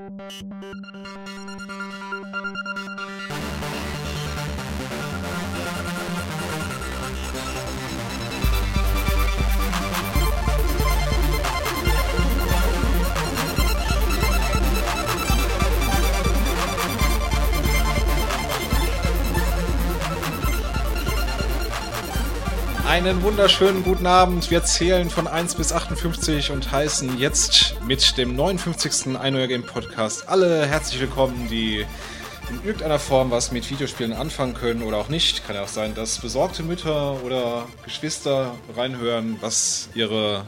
Einen wunderschönen guten Abend. Wir zählen von 1 bis 58 und heißen jetzt mit dem 59. Eineuer Game Podcast alle herzlich willkommen, die in irgendeiner Form was mit Videospielen anfangen können oder auch nicht. Kann ja auch sein, dass besorgte Mütter oder Geschwister reinhören, was ihre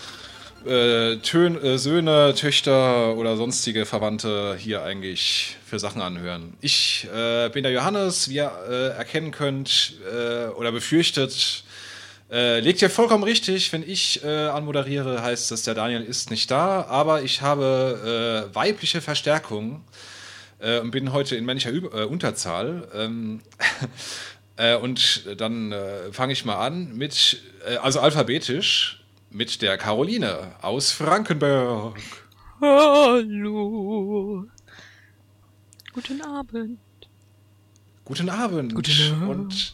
Söhne, Töchter oder sonstige Verwandte hier eigentlich für Sachen anhören. Ich bin der Johannes, wie ihr erkennen könnt oder befürchtet, liegt ja vollkommen richtig, wenn ich anmoderiere, heißt es, der Daniel ist nicht da, aber ich habe weibliche Verstärkung und bin heute in männlicher Unterzahl. Und dann fange ich mal an mit, also alphabetisch, mit der Caroline aus Frankenberg. Hallo. Guten Abend. Guten Abend. Guten Abend. Und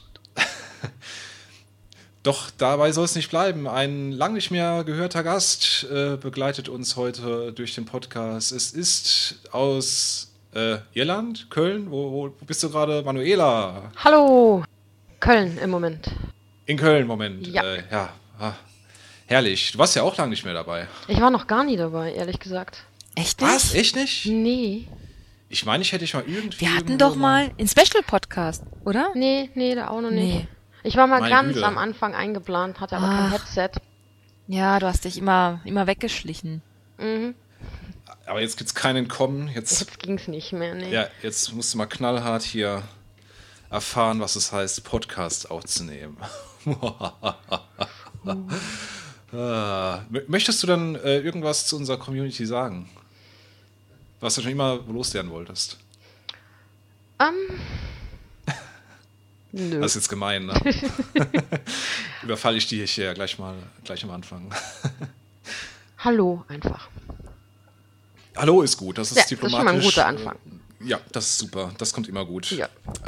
doch dabei soll es nicht bleiben. Ein lang nicht mehr gehörter Gast begleitet uns heute durch den Podcast. Es ist aus Irland, Köln. Wo bist du gerade, Manuela? Hallo. Köln im Moment. In Köln, Moment. Ja. Herrlich. Du warst ja auch lang nicht mehr dabei. Ich war noch gar nie dabei, ehrlich gesagt. Echt nicht? Was? Echt nicht? Nee. Ich meine, ich hätte dich mal irgendwie... Wir hatten doch mal einen Special-Podcast, oder? Nee, da auch noch nicht. Nee. Ich war mal Meine ganz Güte. am Anfang eingeplant, hatte aber kein Headset. Ja, du hast dich immer weggeschlichen. Mhm. Aber jetzt gibt's keinen Kommen. Jetzt ging's nicht mehr, nee. Ja, jetzt musst du mal knallhart hier erfahren, was es heißt, Podcast aufzunehmen. Möchtest du dann irgendwas zu unserer Community sagen? Was du schon immer loswerden wolltest? Nö. Das ist jetzt gemein, ne? Überfalle ich die hier gleich am Anfang. Hallo, einfach. Hallo ist gut, das ist Ja, das ist diplomatisch. schon mal ein guter Anfang. Ja, das ist super, das kommt immer gut. Ja.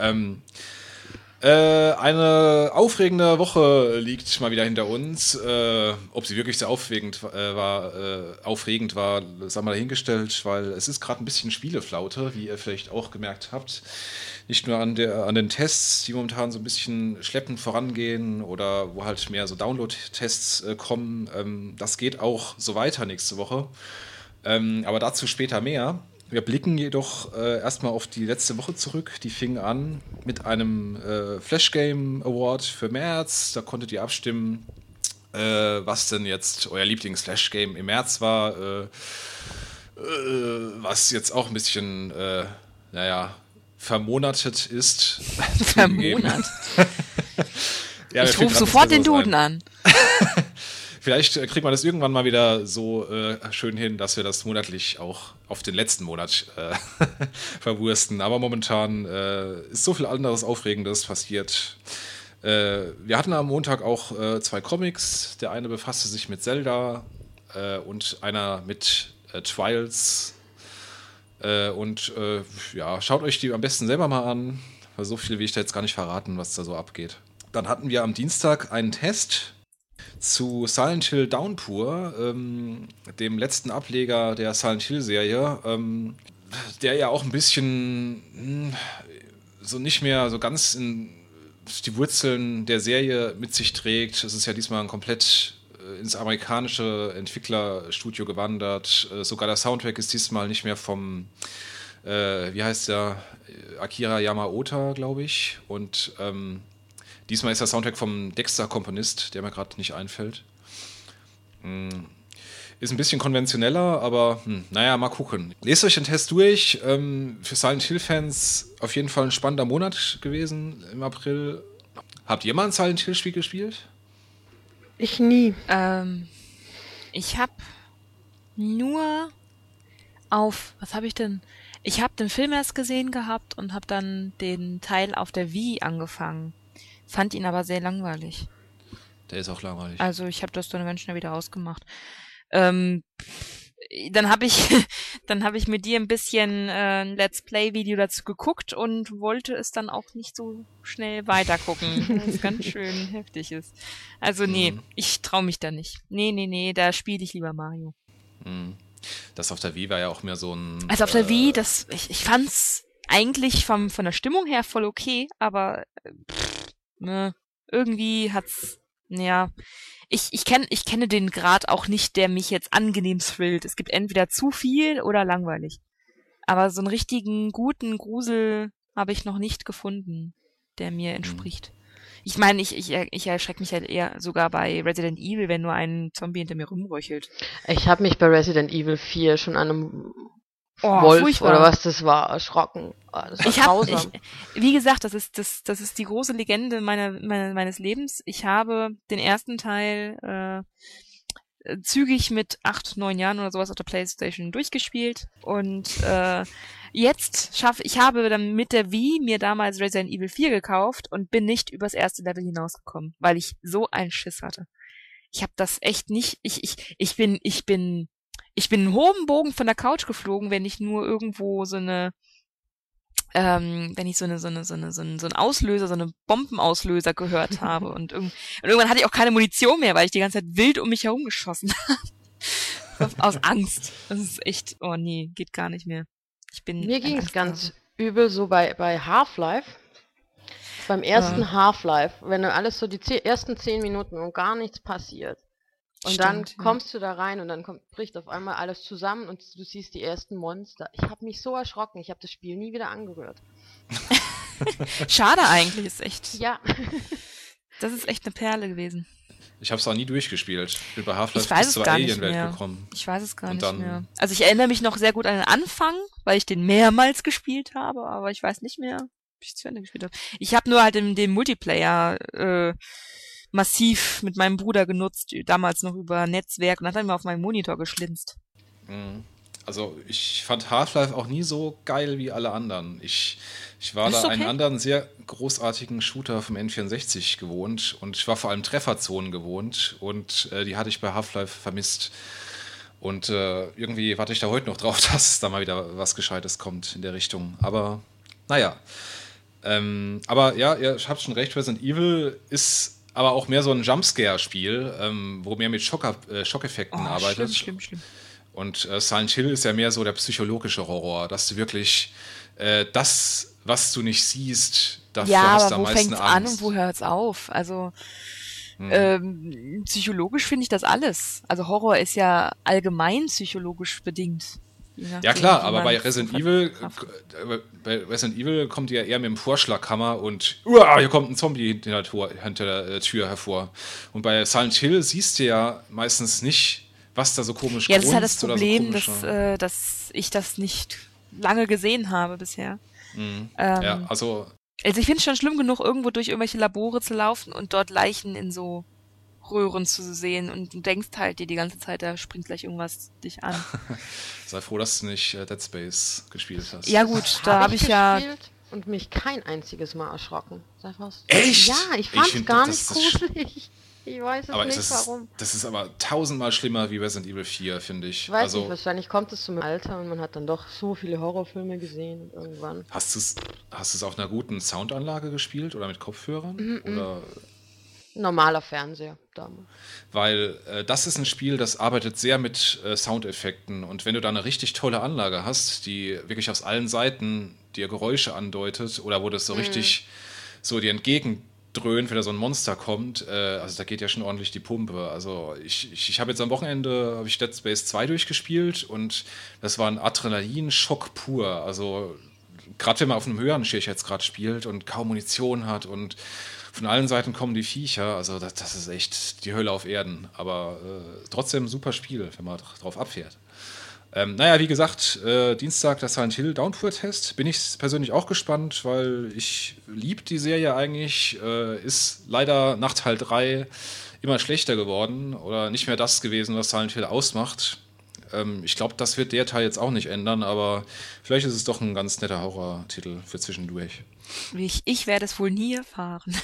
Eine aufregende Woche liegt mal wieder hinter uns. Ob sie wirklich sehr aufregend war, sei mal dahingestellt, weil es ist gerade ein bisschen Spieleflaute, wie ihr vielleicht auch gemerkt habt. Nicht nur an den Tests, die momentan so ein bisschen schleppend vorangehen oder wo halt mehr so Download-Tests kommen. Das geht auch so weiter nächste Woche. Aber dazu später mehr. Wir blicken jedoch erstmal auf die letzte Woche zurück. Die fing an mit einem Flash Game Award für März. Da konntet ihr abstimmen, was denn jetzt euer Lieblings-Flash Game im März war. Was jetzt auch ein bisschen, vermonatet ist. Vermonat. Ja, Ich rufe sofort den Duden an. Vielleicht kriegt man das irgendwann mal wieder so schön hin, dass wir das monatlich auch auf den letzten Monat verwursten. Aber momentan ist so viel anderes Aufregendes passiert. Wir hatten am Montag auch 2 Comics. Der eine befasste sich mit Zelda und einer mit Trials. Schaut euch die am besten selber mal an. Weil so viel will ich da jetzt gar nicht verraten, was da so abgeht. Dann hatten wir am Dienstag einen Test zu Silent Hill Downpour, dem letzten Ableger der Silent Hill-Serie, der ja auch ein bisschen so nicht mehr so ganz in die Wurzeln der Serie mit sich trägt. Es ist ja diesmal ein komplett ins amerikanische Entwicklerstudio gewandert. Sogar der Soundtrack ist diesmal nicht mehr vom, wie heißt der, Akira Yamaoka, glaube ich. Und diesmal ist der Soundtrack vom Dexter-Komponist, der mir gerade nicht einfällt. Ist ein bisschen konventioneller, aber mal gucken. Lest euch den Test durch. Für Silent Hill-Fans auf jeden Fall ein spannender Monat gewesen im April. Habt ihr mal ein Silent Hill-Spiel gespielt? Ich nie. Ich habe nur was habe ich denn? Ich habe den Film erst gesehen gehabt und habe dann den Teil auf der Wii angefangen. Fand ihn aber sehr langweilig. Der ist auch langweilig. Also ich habe das dann ganz schnell wieder ausgemacht. dann habe ich, dann habe ich mit dir ein bisschen ein Let's Play-Video dazu geguckt und wollte es dann auch nicht so schnell weitergucken, weil es ganz schön heftig ist. Also nee, ich traue mich da nicht. Nee, da spiele ich lieber Mario. Das auf der Wii war ja auch mehr so ein... Also auf der Wii, ich fand's eigentlich von der Stimmung her voll okay, aber irgendwie hat's, ja, ich kenne den Grad auch nicht, der mich jetzt angenehm thrillt. Es gibt entweder zu viel oder langweilig. Aber so einen richtigen, guten Grusel habe ich noch nicht gefunden, der mir entspricht. Ich meine, ich erschrecke mich halt eher sogar bei Resident Evil, wenn nur ein Zombie hinter mir rumröchelt. Ich habe mich bei Resident Evil 4 schon an einem Wolf furchtbar. oder was das war erschrocken. Das war grausam. Wie gesagt, das ist die große Legende meines Lebens. Ich habe den ersten Teil zügig mit 8, 9 Jahren oder sowas auf der PlayStation durchgespielt und ich habe dann mit der Wii mir damals Resident Evil 4 gekauft und bin nicht übers erste Level hinausgekommen, weil ich so einen Schiss hatte. Ich habe das echt nicht, ich bin einen hohen Bogen von der Couch geflogen, wenn ich nur irgendwo wenn ich so einen Auslöser, so einen Bombenauslöser gehört habe und irgendwann hatte ich auch keine Munition mehr, weil ich die ganze Zeit wild um mich herum geschossen habe. Aus Angst. Das ist echt, oh nee, geht gar nicht mehr. Mir ging es ganz übel so bei Half-Life. Beim ersten Half-Life, wenn du alles so die ersten 10 Minuten und gar nichts passiert. Und dann kommst du da rein und dann bricht auf einmal alles zusammen und du siehst die ersten Monster. Ich habe mich so erschrocken, ich habe das Spiel nie wieder angerührt. Schade eigentlich, ist echt. Ja. Das ist echt eine Perle gewesen. Ich habe es auch nie durchgespielt. Ich bin bei Half-Life bis zur Alien-Welt gekommen. Ich weiß es gar nicht mehr. Also ich erinnere mich noch sehr gut an den Anfang, weil ich den mehrmals gespielt habe, aber ich weiß nicht mehr, ob ich es zu Ende gespielt habe. Ich habe nur halt den Multiplayer massiv mit meinem Bruder genutzt, damals noch über Netzwerk und hat dann mal auf meinen Monitor geschlinzt. Also ich fand Half-Life auch nie so geil wie alle anderen. Ich war da einen anderen sehr großartigen Shooter vom N64 gewohnt und ich war vor allem Trefferzonen gewohnt und die hatte ich bei Half-Life vermisst. Und irgendwie warte ich da heute noch drauf, dass da mal wieder was Gescheites kommt in der Richtung. Aber naja. Aber ja, ihr habt schon recht, Resident Evil ist aber auch mehr so ein Jumpscare-Spiel, wo mehr mit Schockeffekten arbeitet. Schlimm. Und Silent Hill ist ja mehr so der psychologische Horror, dass du wirklich das, was du nicht siehst, dafür hast du am meisten Angst. Ja, aber wo fängt's an und wo hört's auf? Also psychologisch finde ich das alles. Also Horror ist ja allgemein psychologisch bedingt. Ja klar, aber bei Resident Evil kommt die ja eher mit dem Vorschlaghammer und hier kommt ein Zombie hinter der Tür hervor. Und bei Silent Hill siehst du ja meistens nicht, was da so komisch grunzt. Ja, das ist halt das Problem, dass ich das nicht lange gesehen habe bisher. Ja, also ich finde es schon schlimm genug, irgendwo durch irgendwelche Labore zu laufen und dort Leichen in so Röhren zu sehen und du denkst halt dir die ganze Zeit, da springt gleich irgendwas dich an. Sei froh, dass du nicht Dead Space gespielt hast. Ja gut, da habe ich ja... und mich kein einziges Mal erschrocken. Sag was. Echt? Ja, ich fand es gar nicht gruselig. Ich weiß nicht, warum. Das ist aber 1000-mal schlimmer wie Resident Evil 4, finde ich. Ich weiß nicht, wahrscheinlich kommt es zum Alter und man hat dann doch so viele Horrorfilme gesehen und irgendwann. Hast du es auf einer guten Soundanlage gespielt oder mit Kopfhörern? Oder... Normaler Fernseher damals. Weil das ist ein Spiel, das arbeitet sehr mit Soundeffekten und wenn du da eine richtig tolle Anlage hast, die wirklich aus allen Seiten dir Geräusche andeutet oder wo das so richtig so dir entgegendröhnt, wenn da so ein Monster kommt, also da geht ja schon ordentlich die Pumpe. Also ich habe jetzt am Wochenende Dead Space 2 durchgespielt und das war ein Adrenalinschock pur. Also gerade wenn man auf einem höheren Schwierigkeitsgrad spielt und kaum Munition hat und von allen Seiten kommen die Viecher, also das ist echt die Hölle auf Erden. Aber trotzdem ein super Spiel, wenn man drauf abfährt. Naja, wie gesagt, Dienstag der Silent Hill Downpour-Test. Bin ich persönlich auch gespannt, weil ich liebe die Serie eigentlich. Ist leider nach Teil 3 immer schlechter geworden oder nicht mehr das gewesen, was Silent Hill ausmacht. Ich glaube, das wird der Teil jetzt auch nicht ändern, aber vielleicht ist es doch ein ganz netter Horror-Titel für zwischendurch. Ich werde es wohl nie erfahren.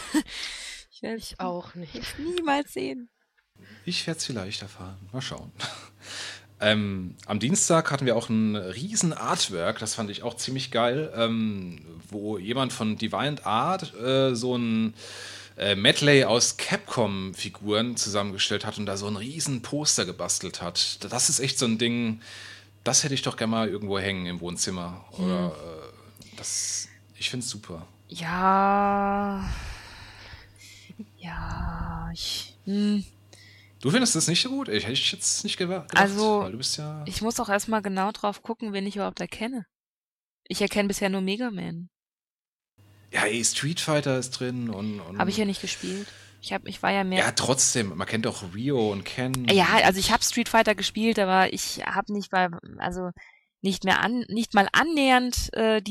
Ich auch nicht. Niemals sehen. Ich werde es vielleicht erfahren. Mal schauen. Am Dienstag hatten wir auch ein riesen Artwork, das fand ich auch ziemlich geil, wo jemand von Deviant Art so ein Medley aus Capcom-Figuren zusammengestellt hat und da so ein riesen Poster gebastelt hat. Das ist echt so ein Ding, das hätte ich doch gerne mal irgendwo hängen im Wohnzimmer. Oder ich finde es super. Ja, Du findest das nicht so gut? Hätte ich jetzt nicht gedacht. Also, weil du bist ja... ich muss auch erstmal genau drauf gucken, wen ich überhaupt erkenne. Ich erkenne bisher nur Mega Man. Ja, Street Fighter ist drin und Habe ich ja nicht gespielt. Ich war ja mehr... Ja, trotzdem. Man kennt doch Ryo und Ken. Ja, also ich habe Street Fighter gespielt, aber ich habe nicht mal annähernd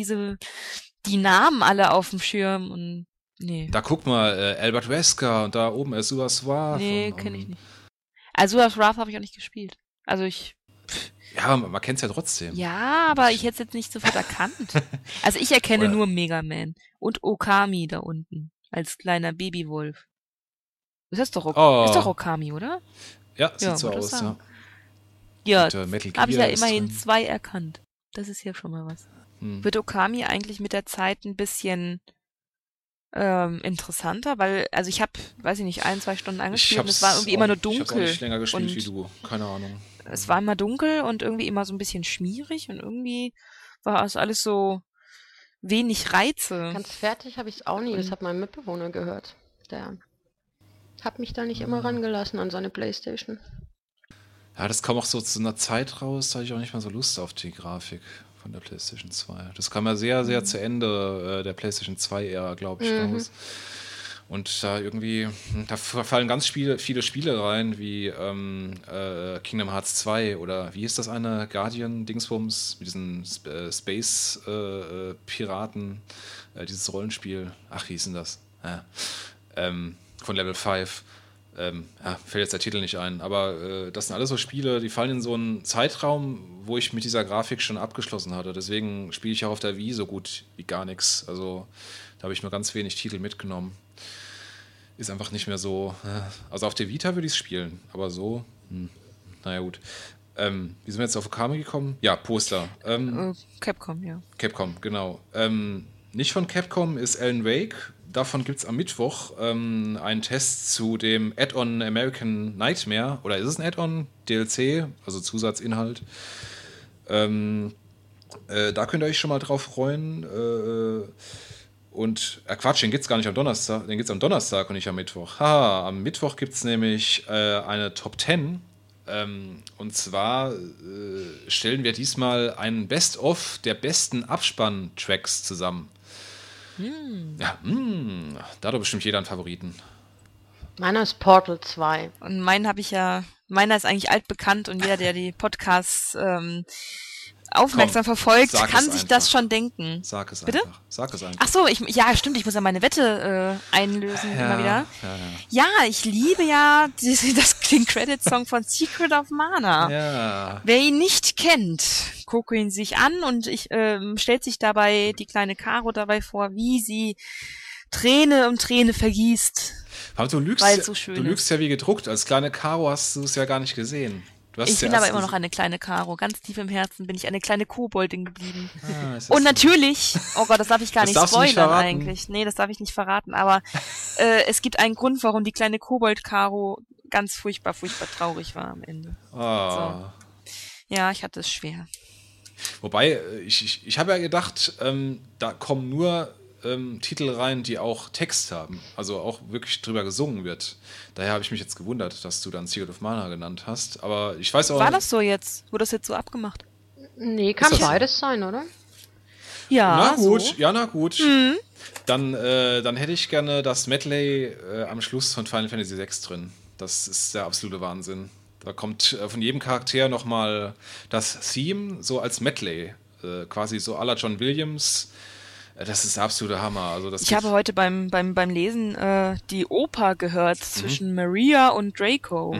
die Namen alle auf dem Schirm und nee. Da guck mal, Albert Wesker und da oben Azuras Wrath. Nee, kenne ich nicht. Azuras Wrath habe ich auch nicht gespielt. Also ja, man kennt's ja trotzdem. Ja, aber ich hätte es jetzt nicht sofort erkannt. Also ich erkenne nur Mega Man und Okami da unten als kleiner Babywolf. Ist doch Okami, oder? Ja, sieht so aus, ja. Ja, habe ich ja immerhin 2 erkannt. Das ist ja schon mal was. Wird Okami eigentlich mit der Zeit ein bisschen interessanter? Weil, also ich habe, weiß ich nicht, 1-2 Stunden angespielt und es war irgendwie immer nur dunkel. Ich habe auch nicht länger gespielt wie du, keine Ahnung. Es war immer dunkel und irgendwie immer so ein bisschen schmierig und irgendwie war es alles so wenig Reize. Ganz fertig habe ich es auch nie, das hat mein Mitbewohner gehört. Der hat mich da nicht immer rangelassen an seine Playstation. Ja, das kam auch so zu einer Zeit raus, da hatte ich auch nicht mal so Lust auf die Grafik von der PlayStation 2. Das kam ja sehr, sehr zu Ende der PlayStation 2-Ära, glaube ich, raus. Und da irgendwie, da fallen ganz viele Spiele rein, wie Kingdom Hearts 2 oder wie ist das eine? Guardian-Dingsbums mit diesen Space-Piraten, dieses Rollenspiel. Ach, wie hieß denn das? Von Level 5. Fällt jetzt der Titel nicht ein, aber das sind alles so Spiele, die fallen in so einen Zeitraum, wo ich mit dieser Grafik schon abgeschlossen hatte. Deswegen spiele ich auch auf der Wii so gut wie gar nichts. Also da habe ich nur ganz wenig Titel mitgenommen. Ist einfach nicht mehr so. Also auf der Vita würde ich es spielen, aber so, naja gut. Wie sind wir jetzt auf Okami gekommen? Ja, Poster. Capcom, ja. Capcom, genau. Nicht von Capcom ist Alan Wake. Davon gibt es am Mittwoch einen Test zu dem Add-on American Nightmare. Oder ist es ein Add-on? DLC, also Zusatzinhalt. Da könnt ihr euch schon mal drauf freuen. Und Quatsch, den gibt es gar nicht am Donnerstag. Den gibt es am Donnerstag und nicht am Mittwoch. Haha, am Mittwoch gibt es nämlich eine Top 10. Und zwar stellen wir diesmal einen Best-of der besten Abspann-Tracks zusammen. Ja, da hat doch bestimmt jeder einen Favoriten. Meiner ist Portal 2. Und meiner ist eigentlich altbekannt und jeder, der die Podcasts aufmerksam verfolgt, kann sich das schon denken. Sag es Bitte? einfach. Sag es einfach. Ach so, ja, stimmt, ich muss ja meine Wette einlösen immer wieder. Ja, ich liebe ja den Credit-Song von Secret of Mana. Ja. Wer ihn nicht kennt, gucke ihn sich an und stellt sich dabei die kleine Caro dabei vor, wie sie Träne um Träne vergießt. Aber du lügst ja wie gedruckt. Als kleine Caro hast du es ja gar nicht gesehen. Ich bin aber immer noch eine kleine Caro. Ganz tief im Herzen bin ich eine kleine Koboldin geblieben. Und natürlich, oh Gott, das darf ich gar nicht spoilern eigentlich. Nee, das darf ich nicht verraten. Aber es gibt einen Grund, warum die kleine Kobold-Caro ganz furchtbar traurig war am Ende. Oh. So. Ja, ich hatte es schwer. Wobei, ich habe ja gedacht, da kommen nur Titel rein, die auch Text haben, also auch wirklich drüber gesungen wird. Daher habe ich mich jetzt gewundert, dass du dann Secret of Mana genannt hast, aber ich weiß auch... War das so jetzt? Wurde das jetzt so abgemacht? Nee, kann beides sein, oder? Ja, na gut, so. Ja, na gut. Dann hätte ich gerne das Medley am Schluss von Final Fantasy VI drin. Das ist der absolute Wahnsinn. Da kommt von jedem Charakter nochmal das Theme so als Medley, quasi so à la John Williams. Das ist der absolute Hammer. Also ich habe heute beim Lesen die Oper gehört zwischen Maria und Draco.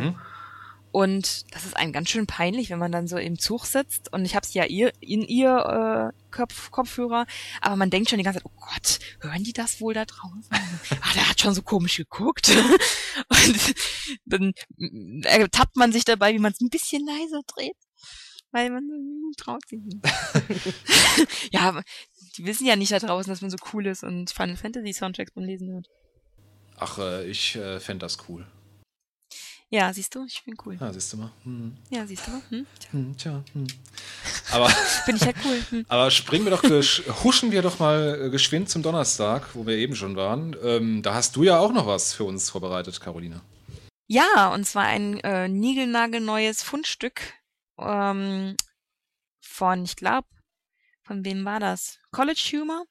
Und das ist einem ganz schön peinlich, wenn man dann so im Zug sitzt. Und ich habe es ja in ihr Kopfhörer, aber man denkt schon die ganze Zeit, oh Gott, hören die das wohl da draußen? Der hat schon so komisch geguckt. Und dann ertappt man sich dabei, wie man es ein bisschen leiser dreht, weil man traut sich nicht. Ja, aber die wissen ja nicht da draußen, dass man so cool ist und Final Fantasy Soundtracks beim Lesen hört. Ach, ich fände das cool. Ja, siehst du, ich bin cool. Ja, siehst du mal. Ja, siehst du mal. Tja. Aber bin ich ja cool. Aber huschen wir doch mal geschwind zum Donnerstag, wo wir eben schon waren. Da hast du ja auch noch was für uns vorbereitet, Caroline. Ja, und zwar ein niegelnagelneues Fundstück von, ich glaube, von wem war das? College Humor.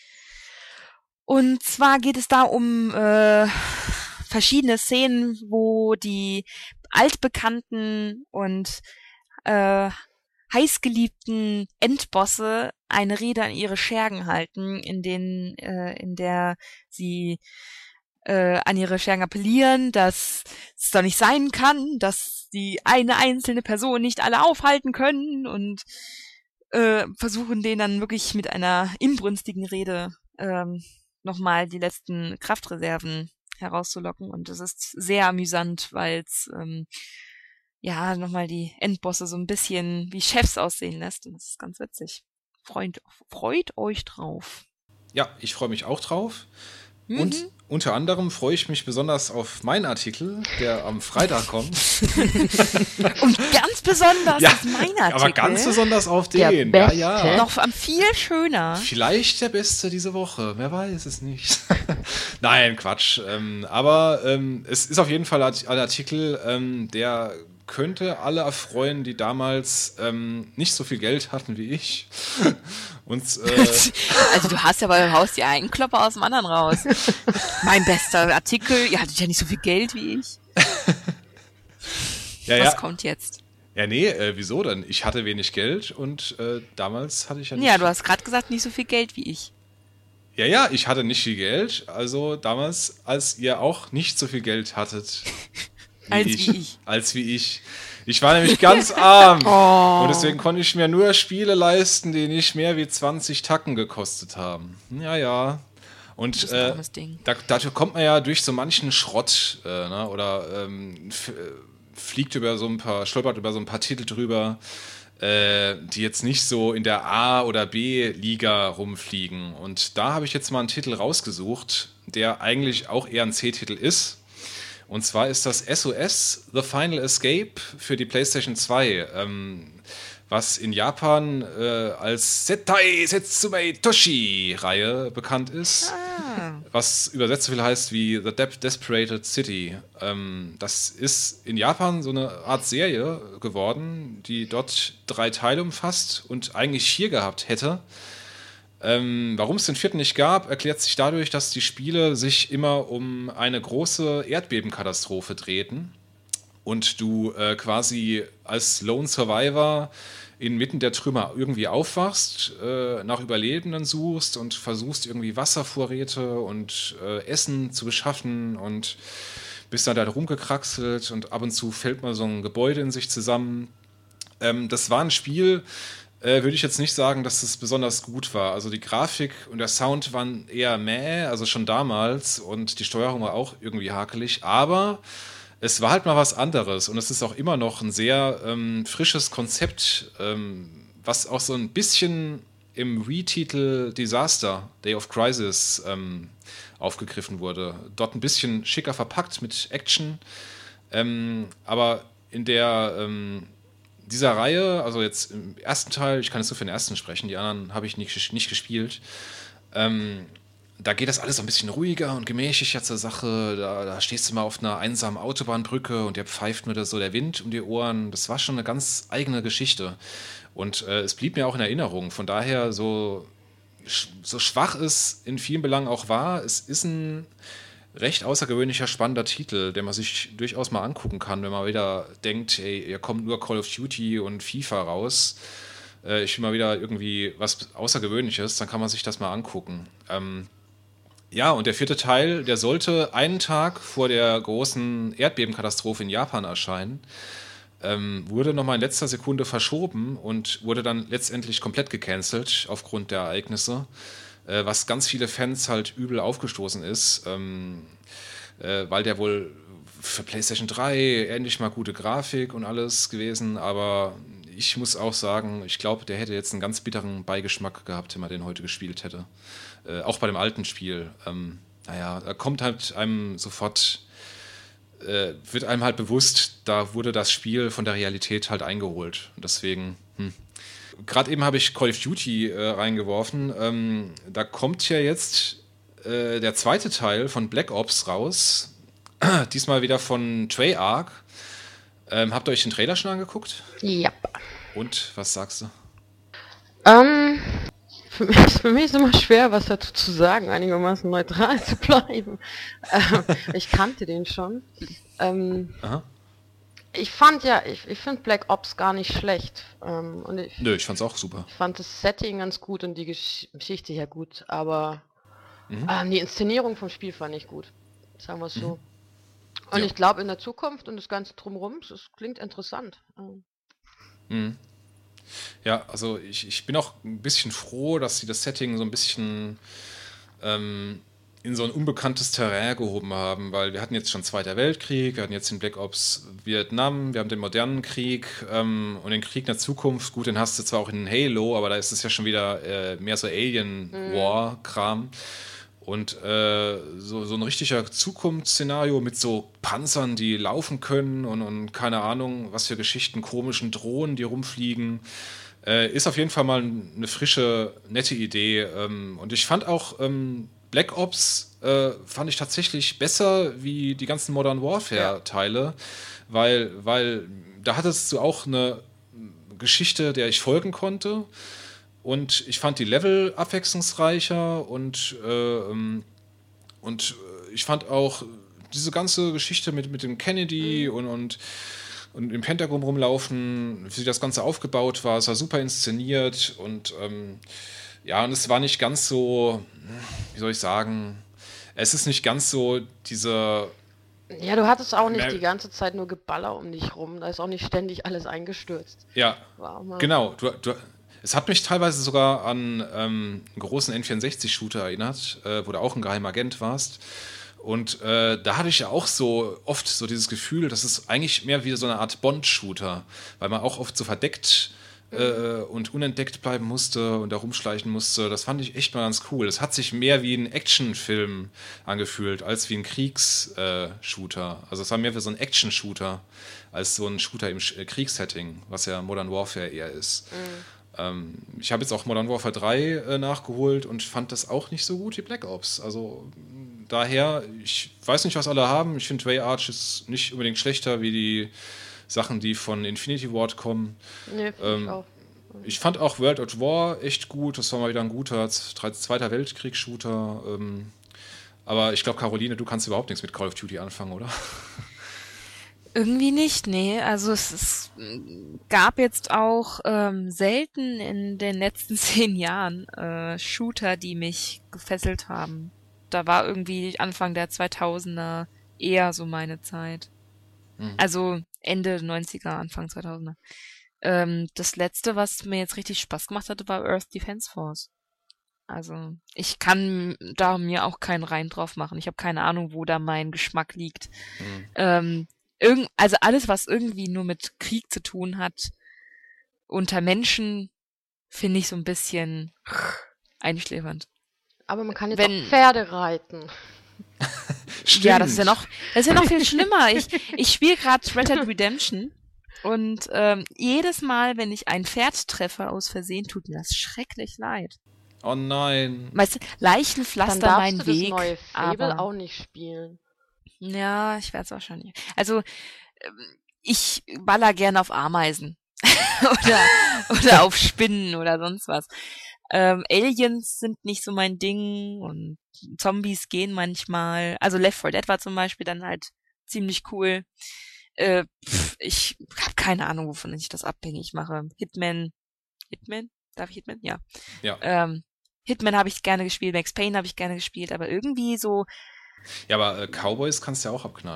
Und zwar geht es da um verschiedene Szenen, wo die altbekannten und heißgeliebten Endbosse eine Rede an ihre Schergen halten, in der sie an ihre Schergen appellieren, dass es doch nicht sein kann, dass die eine einzelne Person nicht alle aufhalten können und versuchen denen dann wirklich mit einer inbrünstigen Rede nochmal die letzten Kraftreserven herauszulocken. Und das ist sehr amüsant, weil es nochmal die Endbosse so ein bisschen wie Chefs aussehen lässt. Und das ist ganz witzig. Freut euch drauf. Ja, ich freue mich auch drauf. Und unter anderem freue ich mich besonders auf meinen Artikel, der am Freitag kommt. Und ganz besonders auf meinen Artikel. Aber ganz besonders auf den. Der Beste. Ja. Noch viel schöner. Vielleicht der Beste diese Woche. Wer weiß es nicht. Nein, Quatsch. Aber es ist auf jeden Fall ein Artikel, der könnte alle erfreuen, die damals nicht so viel Geld hatten wie ich. Und, also du haust ja einen Klopper aus dem anderen raus. Mein bester Artikel, ihr hattet ja nicht so viel Geld wie ich. Was kommt jetzt? Ja, nee, wieso denn? Ich hatte wenig Geld und damals hatte ich ja nicht... Ja, du hast gerade gesagt, nicht so viel Geld wie ich. Ja, ich hatte nicht viel Geld, also damals, als ihr auch nicht so viel Geld hattet... Als wie ich. Ich war nämlich ganz arm. Und deswegen konnte ich mir nur Spiele leisten, die nicht mehr wie 20 Tacken gekostet haben. Ja. Und dafür kommt man ja durch so manchen Schrott oder stolpert über so ein paar Titel drüber, die jetzt nicht so in der A- oder B-Liga rumfliegen. Und da habe ich jetzt mal einen Titel rausgesucht, der eigentlich auch eher ein C-Titel ist. Und zwar ist das SOS The Final Escape für die PlayStation 2, was in Japan als Setai Setsumei Toshi-Reihe bekannt ist, was übersetzt so viel heißt wie The Desperate City. Das ist in Japan so eine Art Serie geworden, die dort 3 Teile umfasst und eigentlich 4 gehabt hätte. Warum es den 4. nicht gab, erklärt sich dadurch, dass die Spiele sich immer um eine große Erdbebenkatastrophe drehten und du quasi als Lone Survivor inmitten der Trümmer irgendwie aufwachst, nach Überlebenden suchst und versuchst irgendwie Wasservorräte und Essen zu beschaffen und bist dann da rumgekraxelt und ab und zu fällt mal so ein Gebäude in sich zusammen. Das war ein Spiel... würde ich jetzt nicht sagen, dass es besonders gut war. Also die Grafik und der Sound waren eher also schon damals, und die Steuerung war auch irgendwie hakelig, aber es war halt mal was anderes und es ist auch immer noch ein sehr frisches Konzept, was auch so ein bisschen im Re-Titel Disaster, Day of Crisis, aufgegriffen wurde. Dort ein bisschen schicker verpackt mit Action, aber in dieser Reihe, also jetzt im ersten Teil, ich kann jetzt nur für den ersten sprechen, die anderen habe ich nicht gespielt, da geht das alles so ein bisschen ruhiger und gemächlicher zur Sache. Da stehst du mal auf einer einsamen Autobahnbrücke und dir pfeift nur so der Wind um die Ohren. Das war schon eine ganz eigene Geschichte. Und es blieb mir auch in Erinnerung. Von daher, so schwach es in vielen Belangen auch war, es ist ein recht außergewöhnlicher, spannender Titel, den man sich durchaus mal angucken kann, wenn man wieder denkt, hey, hier kommt nur Call of Duty und FIFA raus. Ich will mal wieder irgendwie was Außergewöhnliches, dann kann man sich das mal angucken. Ja, und der 4. Teil, der sollte einen Tag vor der großen Erdbebenkatastrophe in Japan erscheinen. wurde nochmal in letzter Sekunde verschoben und wurde dann letztendlich komplett gecancelt aufgrund der Ereignisse, was ganz viele Fans halt übel aufgestoßen ist, weil der wohl für PlayStation 3 endlich mal gute Grafik und alles gewesen, aber ich muss auch sagen, ich glaube, der hätte jetzt einen ganz bitteren Beigeschmack gehabt, wenn man den heute gespielt hätte. Auch bei dem alten Spiel. Naja, da kommt halt einem sofort, wird einem halt bewusst, da wurde das Spiel von der Realität halt eingeholt. Und deswegen, Gerade eben habe ich Call of Duty reingeworfen. Da kommt ja jetzt der zweite Teil von Black Ops raus. Diesmal wieder von Treyarch. Habt ihr euch den Trailer schon angeguckt? Ja. Und, was sagst du? Für mich ist immer schwer, was dazu zu sagen, einigermaßen neutral zu bleiben. Ich kannte den schon. Aha. Ich finde Black Ops gar nicht schlecht. Nö, ich fand's auch super. Ich fand das Setting ganz gut und die Geschichte ja gut, aber die Inszenierung vom Spiel fand ich gut. Sagen wir es so. Und Ja. ich glaube in der Zukunft und das Ganze drumherum, das klingt interessant. Ja, also ich bin auch ein bisschen froh, dass sie das Setting so ein bisschen in so ein unbekanntes Terrain gehoben haben, weil wir hatten jetzt schon Zweiter Weltkrieg, wir hatten jetzt den Black Ops Vietnam, wir haben den modernen Krieg und den Krieg in der Zukunft. Gut, den hast du zwar auch in Halo, aber da ist es ja schon wieder mehr so Alien-War-Kram. Und so ein richtiger Zukunftsszenario mit so Panzern, die laufen können und keine Ahnung, was für Geschichten, komischen Drohnen, die rumfliegen, ist auf jeden Fall mal eine frische, nette Idee. Und ich fand auch Black Ops fand ich tatsächlich besser wie die ganzen Modern Warfare-Teile, weil da hattest du auch eine Geschichte, der ich folgen konnte. Und ich fand die Level abwechslungsreicher und ich fand auch diese ganze Geschichte mit dem Kennedy und im Pentagon rumlaufen, wie das Ganze aufgebaut war, es war super inszeniert und und es war nicht ganz so, wie soll ich sagen, es ist nicht ganz so diese... Ja, du hattest auch nicht die ganze Zeit nur Geballer um dich rum, da ist auch nicht ständig alles eingestürzt. Ja, genau, es hat mich teilweise sogar an einen großen N64-Shooter erinnert, wo du auch ein geheimer Agent warst. Und da hatte ich ja auch so oft so dieses Gefühl, das ist eigentlich mehr wie so eine Art Bond-Shooter, weil man auch oft so verdeckt und unentdeckt bleiben musste und da rumschleichen musste. Das fand ich echt mal ganz cool. Es hat sich mehr wie ein Actionfilm angefühlt, als wie ein Kriegsshooter. Also es war mehr wie so ein Action-Shooter, als so ein Shooter im Kriegssetting, was ja Modern Warfare eher ist. Ich habe jetzt auch Modern Warfare 3 nachgeholt und fand das auch nicht so gut wie Black Ops. Also daher, ich weiß nicht, was alle haben. Ich finde Treyarch ist nicht unbedingt schlechter wie die Sachen, die von Infinity Ward kommen. Nee, ich auch. Ich fand auch World at War echt gut. Das war mal wieder ein guter Zweiter Weltkriegs-Shooter. Aber ich glaube, Caroline, du kannst überhaupt nichts mit Call of Duty anfangen, oder? Irgendwie nicht, nee. Also es gab jetzt auch selten in den letzten 10 Jahren Shooter, die mich gefesselt haben. Da war irgendwie Anfang der 2000er eher so meine Zeit. Also Ende 90er, Anfang 2000er. Das letzte, was mir jetzt richtig Spaß gemacht hatte, war Earth Defense Force. Also ich kann da mir auch keinen Reim drauf machen. Ich habe keine Ahnung, wo da mein Geschmack liegt. Also alles, was irgendwie nur mit Krieg zu tun hat, unter Menschen, finde ich so ein bisschen einschläfernd. Aber man kann jetzt auch Pferde reiten. Stimmt. Ja, das ist ja noch viel schlimmer. Ich spiele gerade Red Dead Redemption und jedes Mal, wenn ich ein Pferd treffe aus Versehen, tut mir das schrecklich leid. Oh nein. Weißt du, Leichen pflastern meinen Weg. Dann darfst du das neue Fable aber auch nicht spielen. Ja, ich werde es wahrscheinlich. Also, ich baller gerne auf Ameisen. oder auf Spinnen oder sonst was. Aliens sind nicht so mein Ding und Zombies gehen manchmal. Also Left 4 Dead war zum Beispiel dann halt ziemlich cool. Ich habe keine Ahnung, wovon ich das abhängig mache. Hitman? Darf ich Hitman? Ja. Hitman habe ich gerne gespielt, Max Payne habe ich gerne gespielt, aber irgendwie so... Ja, aber Cowboys kannst du ja auch abknallen.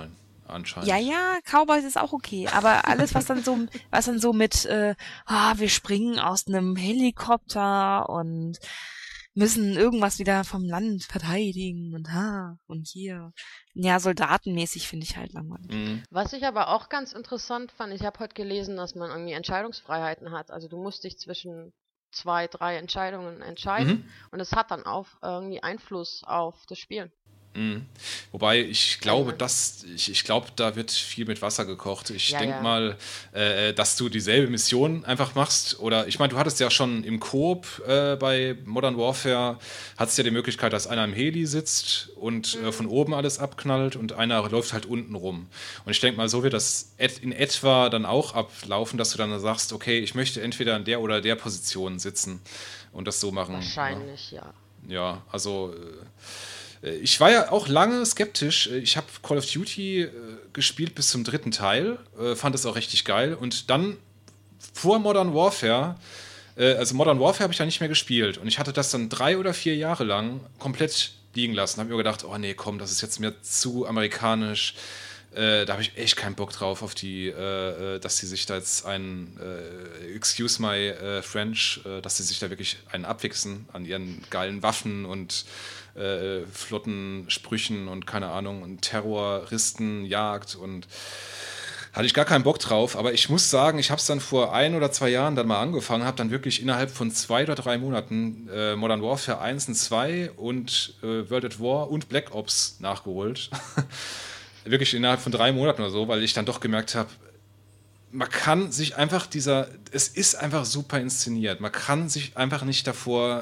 anscheinend. Ja, Cowboys ist auch okay, aber alles, was dann so mit, wir springen aus einem Helikopter und müssen irgendwas wieder vom Land verteidigen und hier. Ja, soldatenmäßig finde ich halt langweilig. Mhm. Was ich aber auch ganz interessant fand, ich habe heute gelesen, dass man irgendwie Entscheidungsfreiheiten hat. Also du musst dich zwischen 2, 3 Entscheidungen entscheiden und es hat dann auch irgendwie Einfluss auf das Spiel. Mhm. Wobei ich glaube, da wird viel mit Wasser gekocht. Ich denke mal, dass du dieselbe Mission einfach machst. Oder ich meine, du hattest ja schon im Koop bei Modern Warfare, hattest ja die Möglichkeit, dass einer im Heli sitzt und von oben alles abknallt und einer läuft halt unten rum. Und ich denke mal, so wird das in etwa dann auch ablaufen, dass du dann sagst, okay, ich möchte entweder in der oder der Position sitzen und das so machen. Wahrscheinlich, ja. Ja, also ich war ja auch lange skeptisch. Ich habe Call of Duty gespielt bis zum 3. Teil, fand es auch richtig geil. Und dann vor Modern Warfare, also Modern Warfare habe ich da nicht mehr gespielt. Und ich hatte das dann 3 oder 4 Jahre lang komplett liegen lassen. Habe mir gedacht, oh nee, komm, das ist jetzt mir zu amerikanisch. Da habe ich echt keinen Bock drauf, auf die, dass sie sich da jetzt excuse my French, dass sie sich da wirklich einen abwichsen an ihren geilen Waffen und flotten Sprüchen und keine Ahnung und Terroristen, Jagd und hatte ich gar keinen Bock drauf, aber ich muss sagen, ich habe es dann vor 1 oder 2 Jahren dann mal angefangen, habe dann wirklich innerhalb von 2 oder 3 Monaten Modern Warfare 1 und 2 und World at War und Black Ops nachgeholt. Wirklich innerhalb von 3 Monaten oder so, weil ich dann doch gemerkt habe, man kann sich einfach es ist einfach super inszeniert, man kann sich einfach nicht davor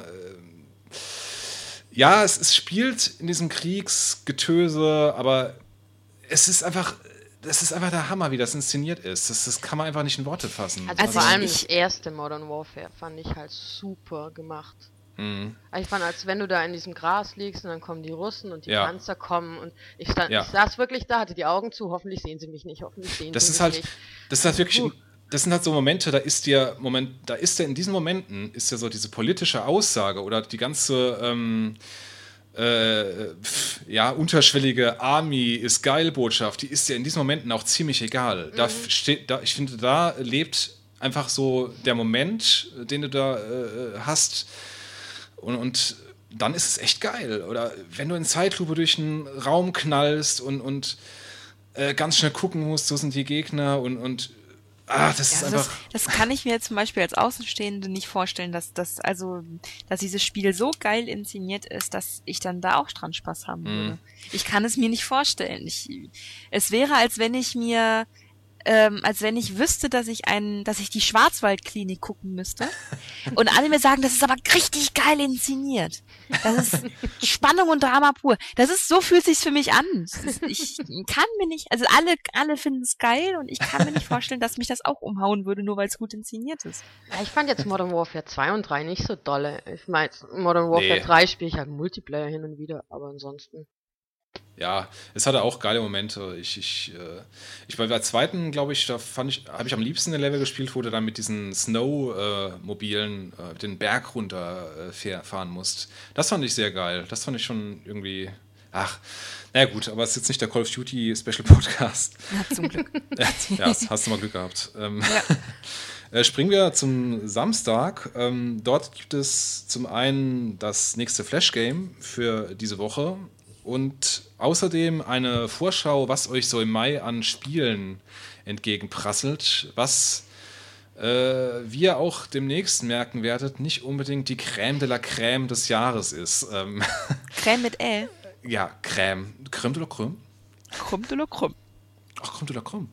es spielt in diesem Kriegsgetöse, aber das ist einfach der Hammer, wie das inszeniert ist. Das kann man einfach nicht in Worte fassen. Also vor allem das erste Modern Warfare fand ich halt super gemacht. Mhm. Ich fand, als wenn du da in diesem Gras liegst und dann kommen die Russen und die Panzer kommen und ich saß wirklich da, hatte die Augen zu, hoffentlich sehen sie mich nicht, Das sind halt so Momente, da ist in diesen Momenten ist ja so diese politische Aussage oder die ganze unterschwellige Army ist geil Botschaft, die ist ja in diesen Momenten auch ziemlich egal. Ich finde, da lebt einfach so der Moment, den du da hast. Und dann ist es echt geil. Oder wenn du in Zeitlupe durch einen Raum knallst und ganz schnell gucken musst, so sind die Gegner das ist einfach... Das kann ich mir jetzt zum Beispiel als Außenstehende nicht vorstellen, dass dieses Spiel so geil inszeniert ist, dass ich dann da auch dran Spaß haben würde. Ich kann es mir nicht vorstellen. Es wäre, als wenn ich wüsste, dass ich die Schwarzwaldklinik gucken müsste und alle mir sagen, das ist aber richtig geil inszeniert. Das ist Spannung und Drama pur. So fühlt sich's für mich an. Ich kann mir nicht, also alle finden es geil und ich kann mir nicht vorstellen, dass mich das auch umhauen würde, nur weil es gut inszeniert ist. Ja, ich fand jetzt Modern Warfare 2 und 3 nicht so dolle. Ich meine, Modern Warfare 3 spiele ich halt Multiplayer hin und wieder, aber ansonsten... Ja, es hatte auch geile Momente. Bei der zweiten, glaube ich, habe ich am liebsten ein Level gespielt, wo du dann mit diesen Snow-Mobilen den Berg runter fahren musst. Das fand ich sehr geil. Das fand ich schon irgendwie. Naja gut, aber es ist jetzt nicht der Call of Duty Special Podcast. Ja, zum Glück. Ja, hast du mal Glück gehabt. Springen wir zum Samstag. Dort gibt es zum einen das nächste Flash-Game für diese Woche. Und außerdem eine Vorschau, was euch so im Mai an Spielen entgegenprasselt, was wir auch demnächst merken werdet, nicht unbedingt die Crème de la Crème des Jahres ist. Crème mit L? Ja, Crème. Crème de la Crème? Crème de la Crème. Ach, Crème de la Crème.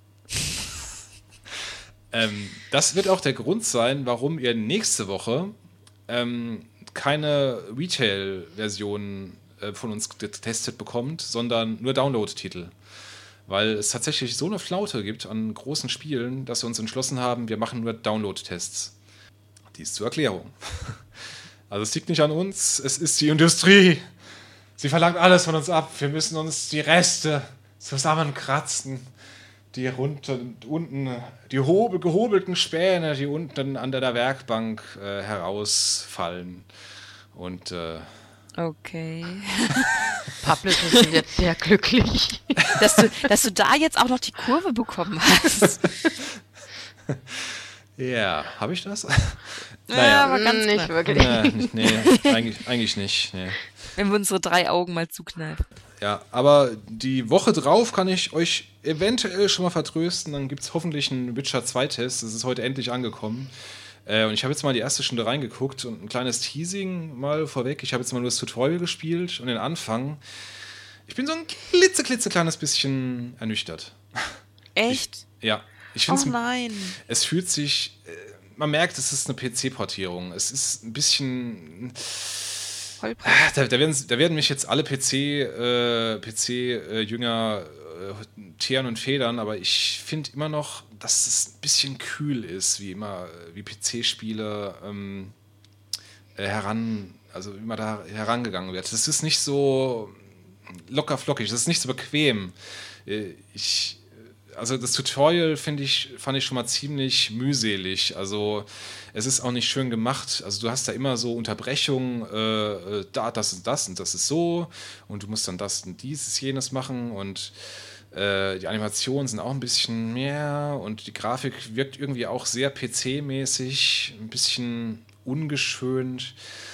Das wird auch der Grund sein, warum ihr nächste Woche keine Retail-Version von uns getestet bekommt, sondern nur Download-Titel. Weil es tatsächlich so eine Flaute gibt an großen Spielen, dass wir uns entschlossen haben, wir machen nur Download-Tests. Dies zur Erklärung. Also es liegt nicht an uns, es ist die Industrie. Sie verlangt alles von uns ab. Wir müssen uns die Reste zusammenkratzen. Die unten, die gehobelten Späne, die unten an der Werkbank herausfallen. Und okay. Publisher sind jetzt sehr glücklich. Dass du da jetzt auch noch die Kurve bekommen hast. Ja, habe ich das? Naja, aber ganz nicht knapp. wirklich. Nee, eigentlich nicht. Nee. Wenn wir unsere 3 Augen mal zukneifen. Ja, aber die Woche drauf kann ich euch eventuell schon mal vertrösten. Dann gibt es hoffentlich einen Witcher 2-Test. Das ist heute endlich angekommen. Und ich habe jetzt mal die erste Stunde reingeguckt und ein kleines Teasing mal vorweg. Ich habe jetzt mal nur das Tutorial gespielt und den Anfang. Ich bin so ein klitzekleines bisschen ernüchtert. Echt? Ich finde nein. es fühlt sich, man merkt, es ist eine PC-Portierung. Es ist ein bisschen... Da werden mich jetzt alle PC-Jünger teeren und federn, aber ich finde immer noch, dass es ein bisschen kühl ist, wie PC-Spiele wie immer da herangegangen wird. Das ist nicht so locker flockig, das ist nicht so bequem. Also das Tutorial fand ich schon mal ziemlich mühselig. Also es ist auch nicht schön gemacht. Also du hast da immer so Unterbrechungen, das und das und das ist so und du musst dann das und dieses, jenes machen und die Animationen sind auch ein bisschen mehr und die Grafik wirkt irgendwie auch sehr PC-mäßig, ein bisschen ungeschönt.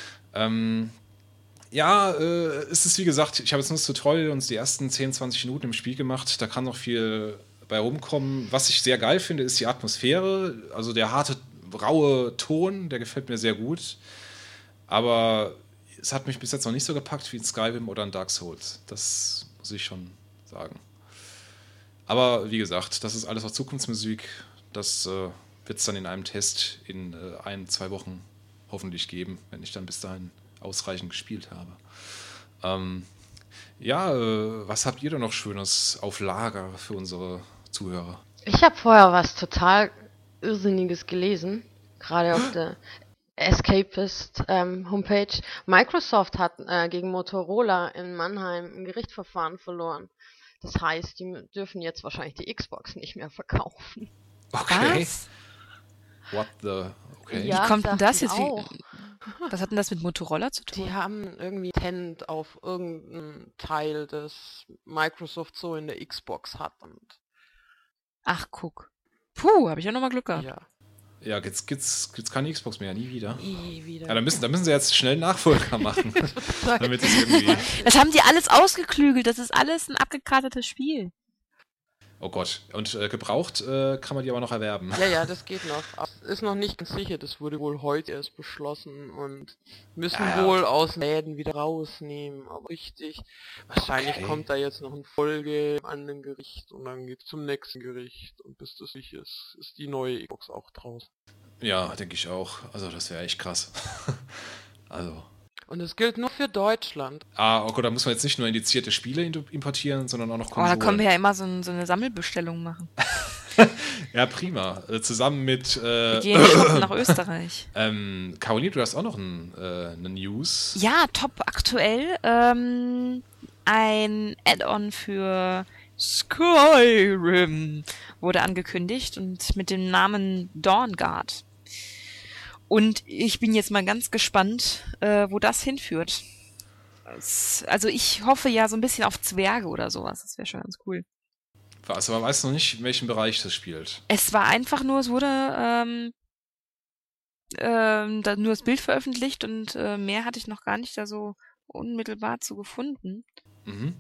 Es ist wie gesagt, ich habe jetzt nur das Tutorial und die ersten 10, 20 Minuten im Spiel gemacht. Da kann noch viel bei rumkommen. Was ich sehr geil finde, ist die Atmosphäre. Also der harte, raue Ton, der gefällt mir sehr gut. Aber es hat mich bis jetzt noch nicht so gepackt wie in Skyrim oder in Dark Souls. Das muss ich schon sagen. Aber wie gesagt, das ist alles auch Zukunftsmusik. Das wird es dann in einem Test in 1-2 Wochen hoffentlich geben, wenn ich dann bis dahin ausreichend gespielt habe. Was habt ihr denn noch Schönes auf Lager für unsere Zuhörer? Ich habe vorher was total Irrsinniges gelesen, gerade auf der Escapist Homepage. Microsoft hat gegen Motorola in Mannheim ein Gerichtsverfahren verloren. Das heißt, die dürfen jetzt wahrscheinlich die Xbox nicht mehr verkaufen. Okay. Was? What the... Okay. Ja, Wie kommt denn das jetzt? auch. Was hat denn das mit Motorola zu tun? Die haben irgendwie Patent auf irgendeinen Teil, das Microsoft so in der Xbox hat. Und Ach, guck. Puh, habe ich ja nochmal Glück gehabt. ja, Ja, jetzt gibt's keine Xbox mehr, nie wieder. nie wieder. Ja, da müssen sie jetzt schnell einen Nachfolger machen. Damit es irgendwie... Das haben die alles ausgeklügelt. Das ist alles ein abgekartetes Spiel. Oh Gott. Und gebraucht kann man die aber noch erwerben. Ja, das geht noch. Aber es ist noch nicht ganz sicher, das wurde wohl heute erst beschlossen und müssen wohl aus Läden wieder rausnehmen. Aber richtig, wahrscheinlich kommt da jetzt noch eine Folge an dem Gericht und dann geht's zum nächsten Gericht und bis das sicher ist die neue Xbox auch draußen. Ja, denke ich auch. Also das wäre echt krass. Also... Und es gilt nur für Deutschland. Okay, da muss man jetzt nicht nur indizierte Spiele importieren, sondern auch noch Oh, Konsolen. da können wir ja immer so eine Sammelbestellung machen. Ja, prima. Zusammen mit... Wir gehen shoppen nach Österreich. Caroline, du hast auch noch eine News. Ja, top aktuell. Ein Add-on für Skyrim wurde angekündigt und mit dem Namen Dawnguard. Und ich bin jetzt mal ganz gespannt, wo das hinführt. Also ich hoffe ja so ein bisschen auf Zwerge oder sowas. Das wäre schon ganz cool. Also man weiß noch nicht, in welchem Bereich das spielt. Es war einfach nur, es wurde da nur das Bild veröffentlicht und mehr hatte ich noch gar nicht da so unmittelbar zu gefunden. Mhm.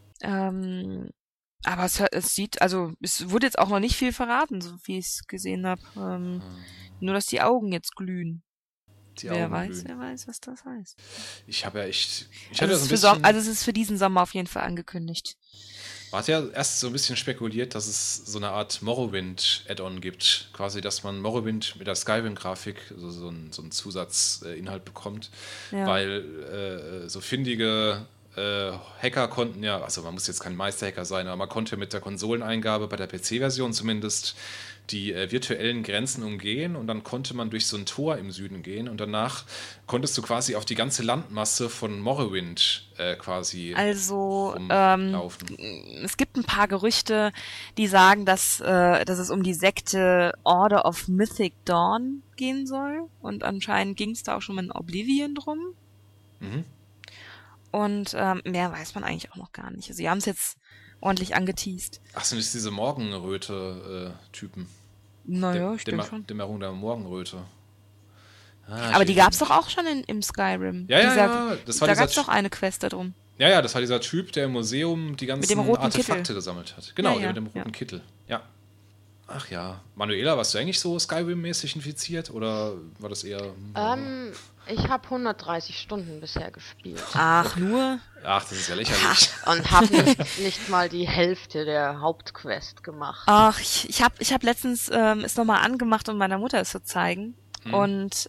Aber es sieht, also es wurde jetzt auch noch nicht viel verraten, so wie ich es gesehen habe. Nur, dass die Augen jetzt glühen. Wer weiß, was das heißt. Ich habe ja echt... es ist für diesen Sommer auf jeden Fall angekündigt. Man hat ja erst so ein bisschen spekuliert, dass es so eine Art Morrowind-Add-on gibt. Quasi, dass man Morrowind mit der Skyrim-Grafik so einen Zusatzinhalt bekommt. Ja. Weil so findige Hacker konnten ja, also man muss jetzt kein Meisterhacker sein, aber man konnte mit der Konsoleneingabe bei der PC-Version zumindest die virtuellen Grenzen umgehen und dann konnte man durch so ein Tor im Süden gehen und danach konntest du quasi auf die ganze Landmasse von Morrowind quasi rumlaufen. Es gibt ein paar Gerüchte, die sagen, dass es um die Sekte Order of Mythic Dawn gehen soll und anscheinend ging es da auch schon mal in Oblivion drum. Mhm. Und mehr weiß man eigentlich auch noch gar nicht. Also sie haben es jetzt ordentlich angeteast. Ach, sind das diese Morgenröte-Typen? Naja, ich denke schon. Dämmerung der Morgenröte. Aber die gab es doch auch schon im Skyrim. Ja. Das war da gab es doch eine Quest da drum. Ja, das war dieser Typ, der im Museum die ganzen Artefakte Kittel gesammelt hat. Genau, ja, der mit dem roten Kittel. Ja. Ach ja. Manuela, warst du eigentlich so Skyrim-mäßig infiziert? Oder war das eher... Ich habe 130 Stunden bisher gespielt. Ach, nur? Ach, das ist ja lächerlich. Und habe nicht mal die Hälfte der Hauptquest gemacht. Ach, ich hab letztens es nochmal angemacht, um meiner Mutter es zu zeigen. Und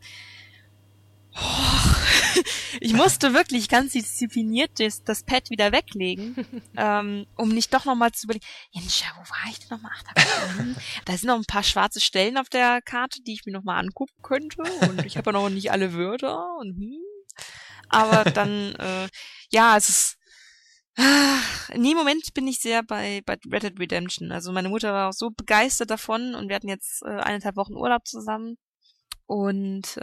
ich musste wirklich ganz diszipliniert das Pad wieder weglegen, um nicht doch nochmal zu überlegen, Jenscha, wo war ich denn nochmal? Da sind noch ein paar schwarze Stellen auf der Karte, die ich mir nochmal angucken könnte. Und ich habe ja noch nicht alle Wörter. Aber dann, es ist... In dem Moment bin ich sehr bei Red Dead Redemption. Also meine Mutter war auch so begeistert davon und wir hatten jetzt 1,5 Wochen Urlaub zusammen. Und